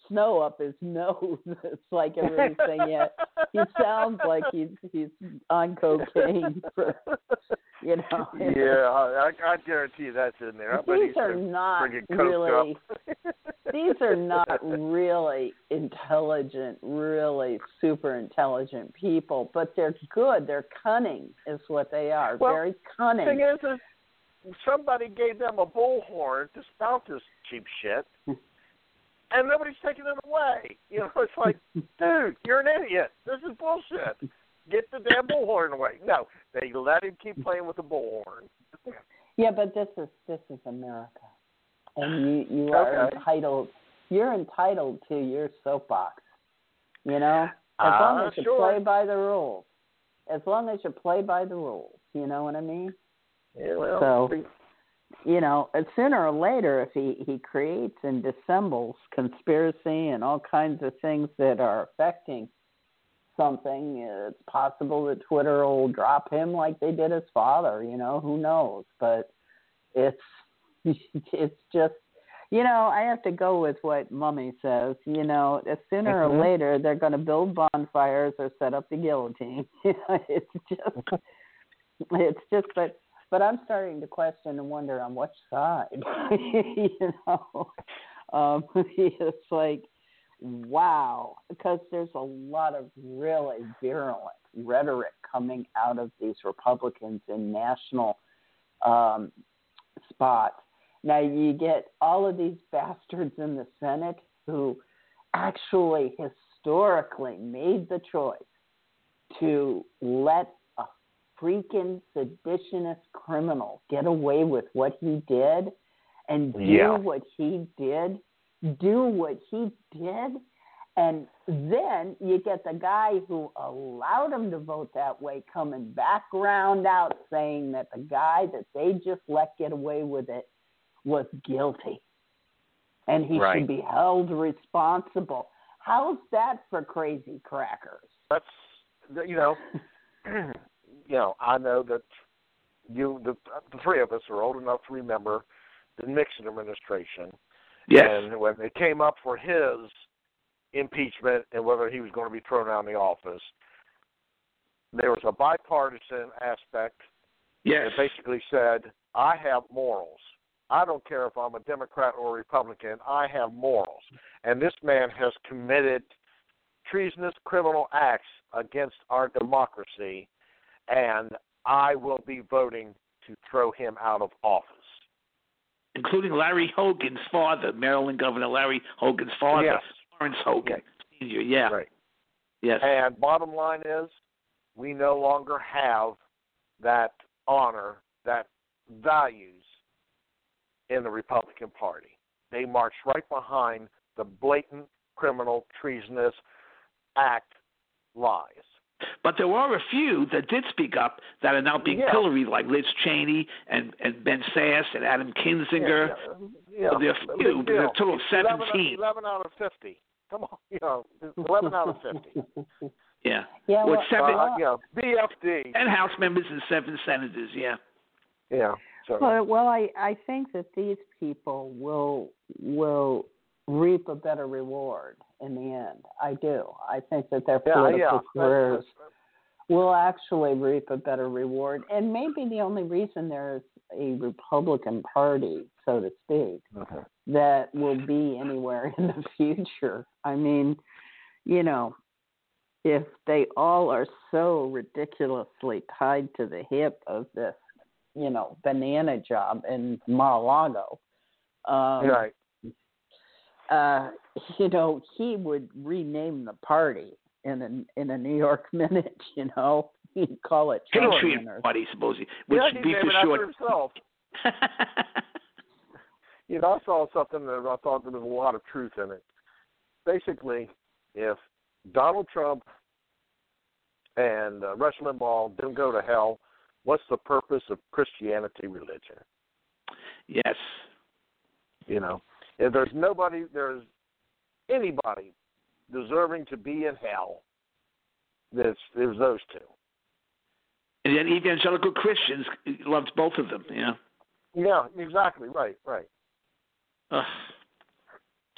snow up his nose. It's like everybody's saying, yeah, he sounds like he's he's on cocaine for, you know. Yeah, I, I guarantee you that's in there. I bet These he's are not really. These are not really intelligent, really super intelligent people, but they're good. They're cunning, is what they are. Well, Very cunning. The thing is, is, somebody gave them a bullhorn to spout this cheap shit, and nobody's taking it away. You know, it's like, dude, you're an idiot. This is bullshit. Get the damn bullhorn away. No, they let him keep playing with the bullhorn. Yeah, but this is this is America. And you, you are okay. entitled. You're entitled to your soapbox. You know, as uh, long as you sure. play by the rules. As long as you play by the rules. You know what I mean? Yeah. Well. So, you know, sooner or later, if he he creates and dissembles conspiracy and all kinds of things that are affecting something, it's possible that Twitter will drop him like they did his father. You know, who knows? But it's. It's just, you know, I have to go with what Mummy says. You know, sooner mm-hmm. or later, they're going to build bonfires or set up the guillotine. It's just, it's just, but, but I'm starting to question and wonder on which side. You know, um, it's like, wow, because there's a lot of really virulent rhetoric coming out of these Republicans in national um, spots. Now, you get all of these bastards in the Senate who actually historically made the choice to let a freaking seditionist criminal get away with what he did and do yeah. what he did, do what he did. And then you get the guy who allowed him to vote that way coming back round out saying that the guy that they just let get away with it was guilty, and he right. should be held responsible. How's that for crazy crackers? That's, you know, you know, I know that you, the, the three of us are old enough to remember the Nixon administration. Yes. And when it came up for his impeachment and whether he was going to be thrown out of the office, there was a bipartisan aspect yes. that basically said, I have morals. I don't care if I'm a Democrat or a Republican. I have morals. And this man has committed treasonous criminal acts against our democracy, and I will be voting to throw him out of office. Including Larry Hogan's father, Maryland Governor Larry Hogan's father, yes. Lawrence Hogan, yes. Senior. Yeah. Right. Yes. And bottom line is, we no longer have that honor, that values in the Republican Party. They march right behind the blatant, criminal, treasonous act lies. But there are a few that did speak up that are now being yeah. pilloried, like Liz Cheney and, and Ben Sass and Adam Kinzinger. Yeah, yeah. Well, there are a few. There's a total of seventeen. eleven out of fifty. Come on, you know, eleven out of fifty. Yeah. Yeah. Well, Well, seven, uh, you know, B F D. ten House members and seven senators. Yeah. Yeah. So. Well, well, I, I think that these people will will reap a better reward in the end. I do. I think that their yeah, political yeah. careers will actually reap a better reward. And maybe the only reason there is a Republican Party, so to speak, okay. that will be anywhere in the future. I mean, you know, if they all are so ridiculously tied to the hip of this, you know, banana job in Mar-a-Lago, um, right. uh, you know, he would rename the party in a in a New York minute. You know, he'd call it Patriot or... Party, supposedly, which yeah, would be name for it short. After himself. You know, I saw something that I thought there was a lot of truth in it. Basically, if Donald Trump and uh, Rush Limbaugh didn't go to hell, what's the purpose of Christianity religion? Yes. You know, if there's nobody, there's anybody deserving to be in hell, there's, there's those two. And then evangelical Christians loved both of them, you know. Yeah, exactly. Right, right. Ugh.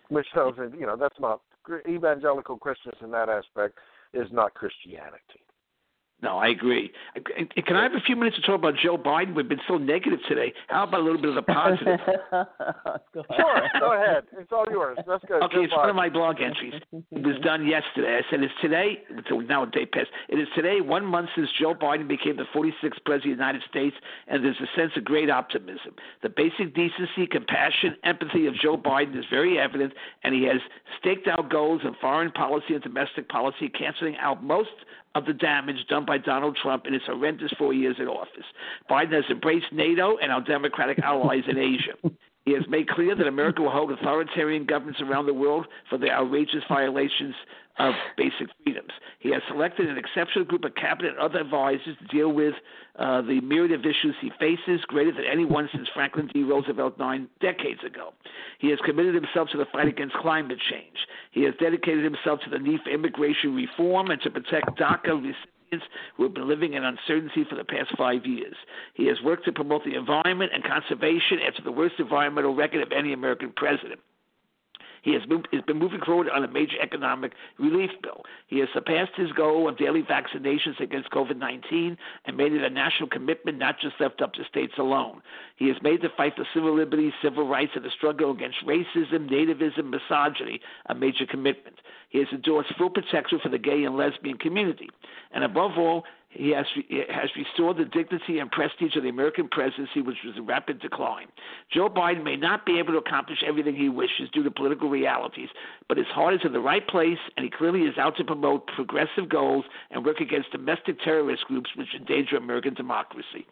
which shows that, you know, that's not evangelical Christians in that aspect is not Christianity. No, I agree. Can I have a few minutes to talk about Joe Biden? We've been so negative today. How about a little bit of the positive? Go sure, go ahead. It's all yours. That's good. Okay, Joe it's Biden. one of my blog entries. It was done yesterday. I said it's today. It's now a day past. It is today one month since Joe Biden became the forty-sixth president of the United States, and there's a sense of great optimism. The basic decency, compassion, empathy of Joe Biden is very evident, and he has staked out goals in foreign policy and domestic policy, canceling out most of the damage done by Donald Trump in his horrendous four years in office. Biden has embraced NATO and our democratic allies in Asia. He has made clear that America will hold authoritarian governments around the world for their outrageous violations of basic freedoms. He has selected an exceptional group of cabinet and other advisors to deal with uh, the myriad of issues he faces, greater than anyone since Franklin D. Roosevelt nine decades ago. He has committed himself to the fight against climate change. He has dedicated himself to the need for immigration reform and to protect DACA recipients who have been living in uncertainty for the past five years. He has worked to promote the environment and conservation after the worst environmental record of any American president. He has, moved, has been moving forward on a major economic relief bill. He has surpassed his goal of daily vaccinations against COVID nineteen and made it a national commitment, not just left up to states alone. He has made the fight for civil liberties, civil rights, and the struggle against racism, nativism, misogyny a major commitment. He has endorsed full protection for the gay and lesbian community. And above all, he has, he has restored the dignity and prestige of the American presidency, which was in rapid decline. Joe Biden may not be able to accomplish everything he wishes due to political realities, but his heart is in the right place, and he clearly is out to promote progressive goals and work against domestic terrorist groups which endanger American democracy.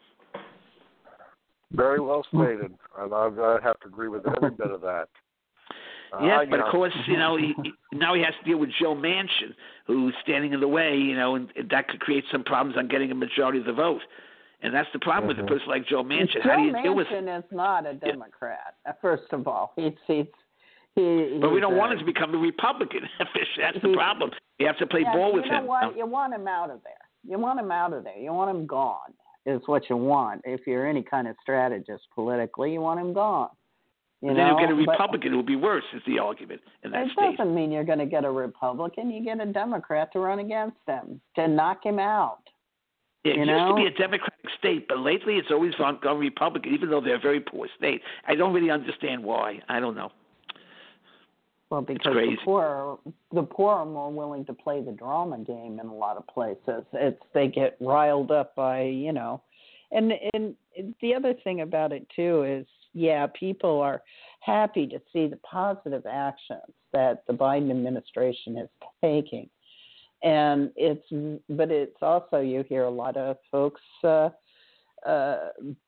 Very well stated, and I have to agree with every bit of that. Yes, uh, but know. of course, you know, he, he, now he has to deal with Joe Manchin, who's standing in the way, you know, and, and that could create some problems on getting a majority of the vote. And that's the problem mm-hmm. with a person like Joe Manchin. Joe How do you Manchin deal with it? is not a Democrat, yeah. First of all. He's, he's, he, but we don't a, want him to become a Republican. That's the he, problem. You have to play yeah, ball with you know him. What? You want him out of there. You want him out of there. You want him gone is what you want. If you're any kind of strategist politically, you want him gone. You and know, then you'll get a Republican but, who will be worse, is the argument in that it state. It doesn't mean you're going to get a Republican. You get a Democrat to run against him, to knock him out. Yeah, it you used know? to be a Democratic state, but lately it's always gone, gone Republican, even though they're a very poor state. I don't really understand why. I don't know. Well, because the poor, the poor are more willing to play the drama game in a lot of places. It's they get riled up by, you know, and and the other thing about it too is, yeah, people are happy to see the positive actions that the Biden administration is taking, and it's but it's also you hear a lot of folks uh, uh,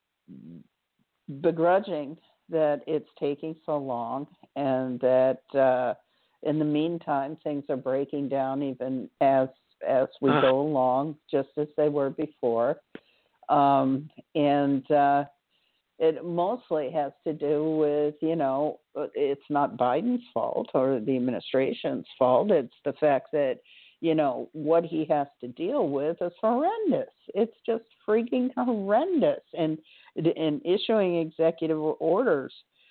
begrudging that it's taking so long, and that uh, in the meantime things are breaking down even as as we uh. go along, just as they were before, um, and uh, it mostly has to do with, you know, it's not Biden's fault or the administration's fault. It's the fact that, you know, what he has to deal with is horrendous. It's just freaking horrendous. And and issuing executive orders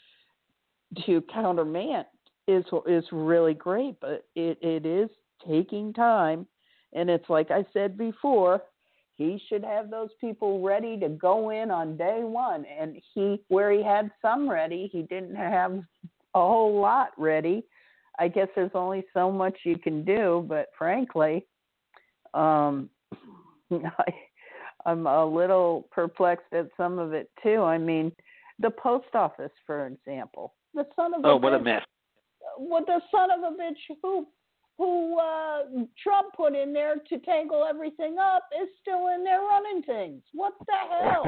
to countermand is is really great, but it, it is taking time. And it's like I said before, he should have those people ready to go in on day one. And he, where he had some ready, he didn't have a whole lot ready. I guess there's only so much you can do, but frankly, um, I, I'm a little perplexed at some of it too. I mean, the post office, for example, the son of a oh, bitch, what a mess! What the son of a bitch who who uh, Trump put in there to tangle everything up is still in there running things. What the hell?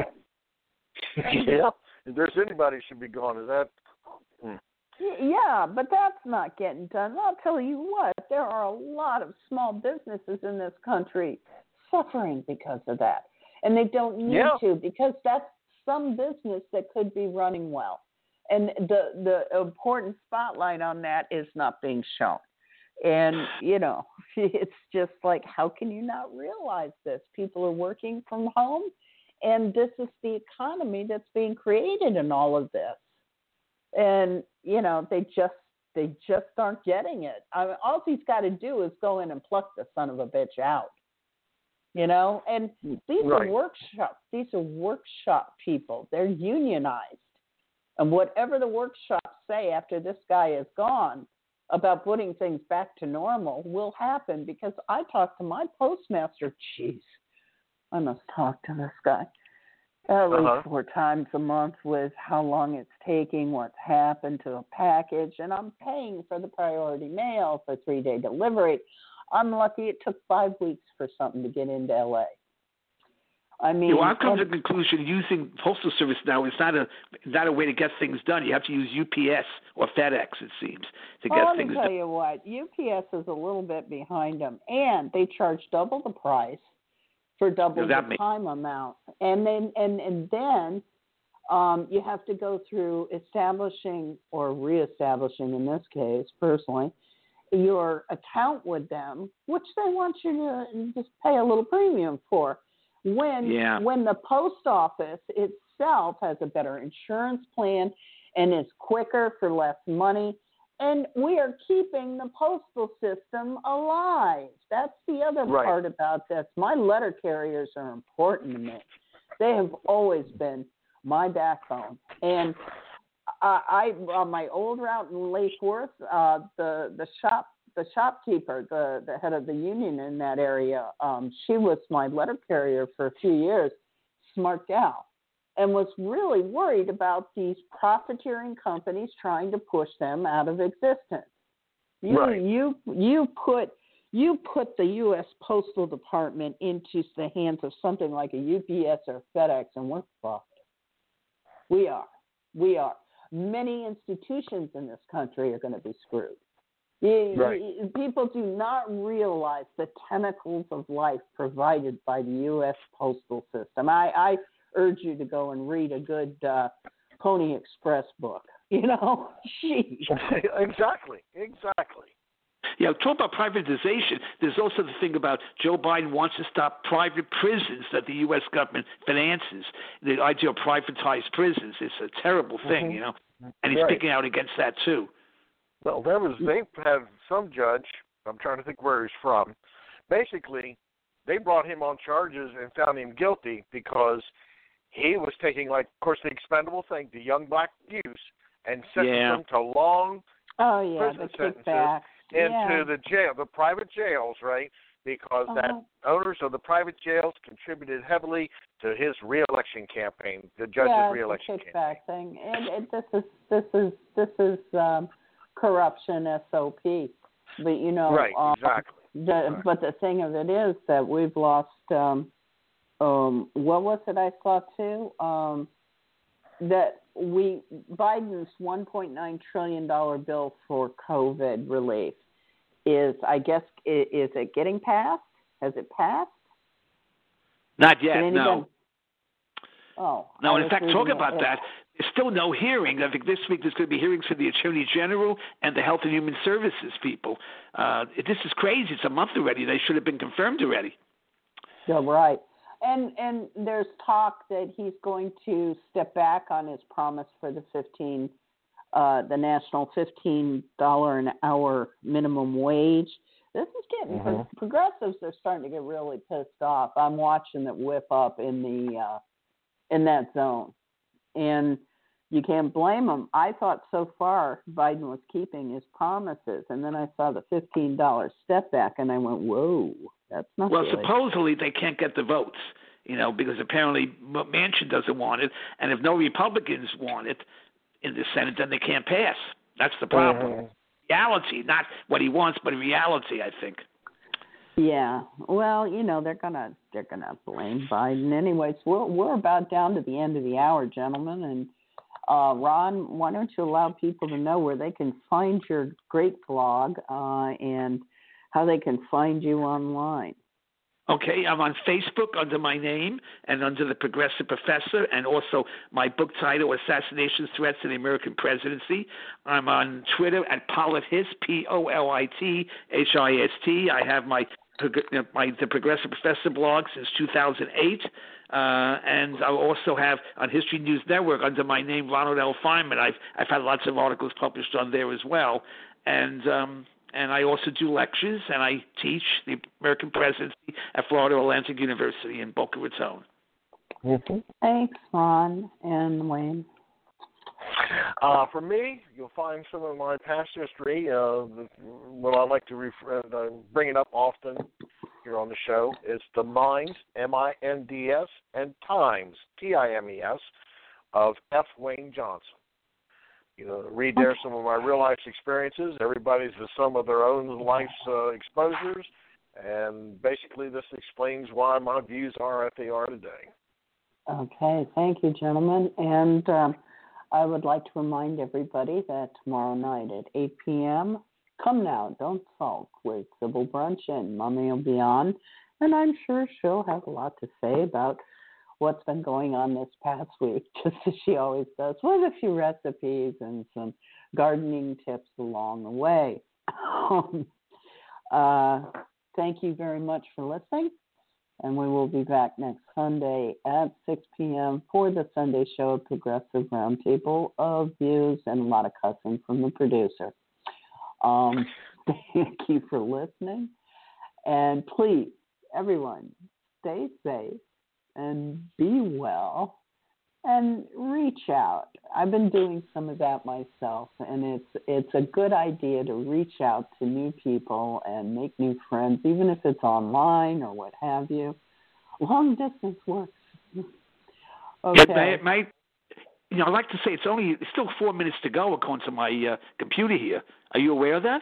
Yeah, if there's anybody should be gone, is that? Hmm. Yeah, but that's not getting done. I'll tell you what, there are a lot of small businesses in this country suffering because of that. And they don't need yeah. to, because that's some business that could be running well. And the, the important spotlight on that is not being shown. And, you know, it's just like, how can you not realize this? People are working from home, and this is the economy that's being created in all of this. And, you know, they just they just aren't getting it. I mean, all he's got to do is go in and pluck the son of a bitch out. You know, and these right. are workshops. These are workshop people. They're unionized. And whatever the workshops say after this guy is gone about putting things back to normal will happen, because I talk to my postmaster. Jeez, I must talk to this guy at least uh-huh. four times a month with how long it's taking, what's happened to a package, and I'm paying for the priority mail for three-day delivery. I'm lucky it took five weeks for something to get into L A. I mean, yeah, well, I've come to the conclusion using Postal Service now is not a not a way to get things done. You have to use U P S or FedEx, it seems, to get well, things done. Let me tell you what, U P S is a little bit behind them, and they charge double the price for double no, the makes... time amount. And then and, and then um, you have to go through establishing or reestablishing, in this case, personally, your account with them, which they want you to just pay a little premium for. When yeah. when the post office itself has a better insurance plan and is quicker for less money, and we are keeping the postal system alive. That's the other right. part about this. My letter carriers are important to me. They have always been my backbone. And I, I on my old route in Lake Worth, uh, the the shop. The shopkeeper, the, the head of the union in that area, um, she was my letter carrier for a few years, smart gal, and was really worried about these profiteering companies trying to push them out of existence. You right. you you put you put the U S Postal Department into the hands of something like a U P S or FedEx, and we're fucked. We are. We are. Many institutions in this country are going to be screwed. You, right. you, people do not realize the tentacles of life provided by the U S Postal System. I, I urge you to go and read a good uh, Pony Express book. You know, Jeez. exactly, exactly. Yeah, talk about privatization. There's also the thing about Joe Biden wants to stop private prisons that the U S government finances. The idea of privatized prisons is a terrible thing, mm-hmm. you know, and he's right. speaking out against that too. Well, there was they had some judge. I'm trying to think where he's from. Basically, they brought him on charges and found him guilty because he was taking, like, of course, the expendable thing, the young black youth, and sentenced yeah. them to long oh yeah, prison the sentences kickback. into yeah. the jail, the private jails, right? Because uh-huh. that owners of the private jails contributed heavily to his reelection campaign, the judge's yeah, reelection the kickback campaign. thing, and, and this is this is this is um, corruption S O P. But you know, right? um, Exactly. The, right. But the thing of it is that we've lost. Um, um, what was it I saw too? Um, that we Biden's one point nine trillion dollar bill for COVID relief is, I guess, is, is it getting passed? Has it passed? Not yet, no. Oh, no. I In fact, reading talk it. about that. There's still no hearing. I think this week there's going to be hearings for the Attorney General and the Health and Human Services people. Uh, this is crazy. It's a month already. They should have been confirmed already. Yeah, right. And and there's talk that he's going to step back on his promise for the fifteen, uh, the national fifteen dollar an hour minimum wage. This is getting mm-hmm. pro- progressives are starting to get really pissed off. I'm watching it whip up in the uh, in that zone, and you can't blame them. I thought so far Biden was keeping his promises, and then I saw the fifteen dollar step back, and I went, "Whoa, that's not well." good. Supposedly they can't get the votes, you know, because apparently Manchin doesn't want it, and if no Republicans want it in the Senate, then they can't pass. That's the problem. Mm-hmm. Reality, not what he wants, but reality, I think. Yeah, well, you know they're gonna they're gonna blame Biden anyways. We're we're about down to the end of the hour, gentlemen, and uh, Ron, why don't you allow people to know where they can find your great blog uh, and how they can find you online? Okay, I'm on Facebook under my name and under the Progressive Professor, and also my book title, Assassination Threats to the American Presidency. I'm on Twitter at PolitHist, P O L I T H I S T. I have my my The Progressive Professor blog since two thousand eight. Uh, and I also have on History News Network under my name, Ronald L. Feynman. I've I've had lots of articles published on there as well. And um, and I also do lectures, and I teach the American presidency at Florida Atlantic University in Boca Raton. Mm-hmm. Thanks, Ron and Wayne. Uh, for me, you'll find some of my past history. Uh, what I like to refer, uh, bring it up often here on the show is the Minds, M I N D S, and Times, T I M E S, of F. Wayne Johnson. You know, read there some of my real life experiences. Everybody's the sum of their own life's uh, exposures, and basically this explains why my views are what they are today. Okay, thank you, gentlemen. And um, I would like to remind everybody that tomorrow night at eight p.m., come now, don't sulk, with Sybil Brunch, and Mommy will be on. And I'm sure she'll have a lot to say about what's been going on this past week, just as she always does, with a few recipes and some gardening tips along the way. uh, thank you very much for listening. And we will be back next Sunday at six p.m. for the Sunday show of Progressive Roundtable of Views and a lot of cussing from the producer. Um, thank you for listening. And please, everyone, stay safe and be well and reach out. I've been doing some of that myself, and it's it's a good idea to reach out to new people and make new friends, even if it's online or what have you. Long distance works. Okay. Yeah, my, my, you know, I like to say it's only it's still four minutes to go according to my uh, computer here. Are you aware of that?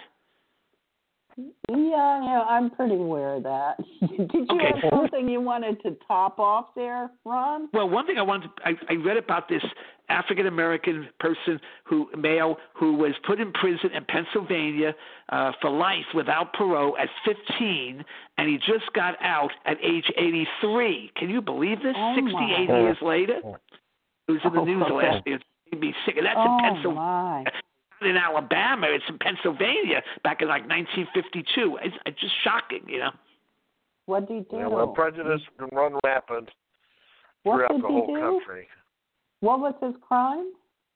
Yeah, yeah, I'm pretty aware of that. Did you Okay. have something you wanted to top off there, Ron? Well, one thing I wanted to, I, I read about this African-American person, who male, who was put in prison in Pennsylvania uh, for life without parole at fifteen, and he just got out at age eighty-three. Can you believe this? Oh, sixty-eight my. years later? It was in the Oh, news okay. last year. It made me sick. And that's oh, in Pennsylvania. My. Not in Alabama. It's in Pennsylvania back in like nineteen fifty-two. It's, it's just shocking, you know. What did he do? Yeah, well, prejudice can run rampant what throughout did the he whole do? country. What was his crime?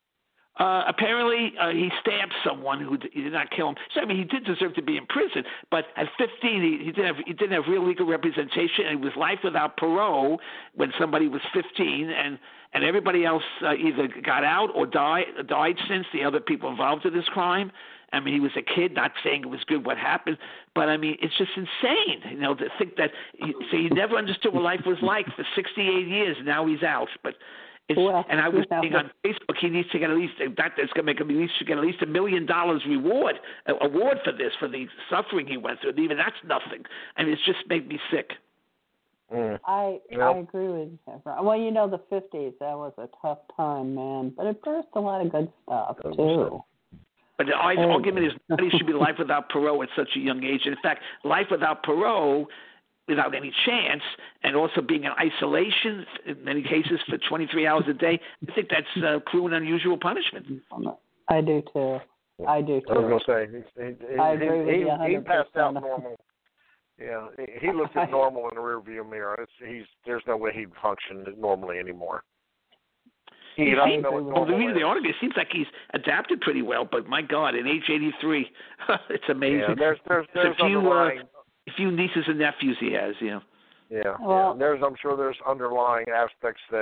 Uh, apparently, uh, he stabbed someone who d- he did not kill him. So I mean, he did deserve to be in prison. But at fifteen, he, he didn't have he didn't have real legal representation, and it was life without parole when somebody was fifteen, and and everybody else uh, either got out or died died since the other people involved in this crime. I mean, he was a kid. Not saying it was good what happened, but I mean, it's just insane, you know, to think that. He, so he never understood what life was like for sixty-eight years. And now he's out, but. It's, well, and I was yeah. saying on Facebook, he needs to get at least that that's going to make him at least get at least a million dollars reward uh, award for this, for the suffering he went through. And even that's nothing. I mean, it's just made me sick. Mm. I Yep. I agree with you. Well, you know, the fifties, that was a tough time, man. But it birthed a lot of good stuff, too. But the argument is nobody should be life without parole at such a young age. And in fact, life without parole, without any chance, and also being in isolation in many cases for twenty-three hours a day, I think that's uh, cruel and unusual punishment. I do too. I do too. I was going to say, he, he, I agree he, with he, you one hundred percent. he passed out normal. Yeah, he looks at normal in the rearview mirror. It's, he's there's no way he'd function normally anymore. He, He doesn't seems, know what well, normal the reason is. the article, it seems like he's adapted pretty well, but my God, at age eighty-three, it's amazing. Yeah, there's there's there's a few, uh, underlying. a few nieces and nephews he has, you know. Yeah, Well- yeah. There's I'm sure there's underlying aspects that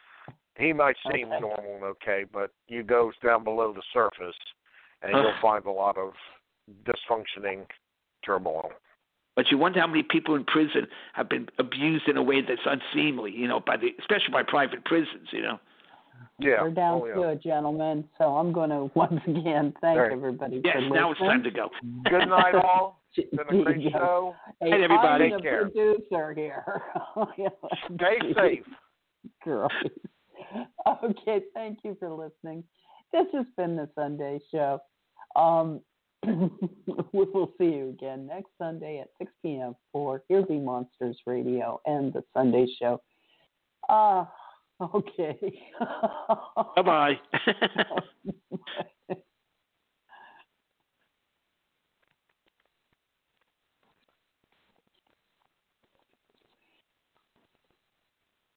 he might seem Okay. normal and okay, but you go down below the surface and you'll find a lot of dysfunctioning turmoil. But you wonder how many people in prison have been abused in a way that's unseemly, you know, by the especially by private prisons, you know. Yeah. We're down oh, yeah. to it, gentlemen. So I'm going to once again thank Right. everybody Yes, for listening. now it's time to go. Good night, all. It's been a great Yeah. show. Hey, Hey, everybody. I'm the Take care. producer here. Stay safe. Girl. Okay, thank you for listening. This has been the Sunday Show. Um, we will see you again next Sunday at six p.m. for Here Be Monsters Radio and the Sunday Show. Uh, okay. Bye-bye.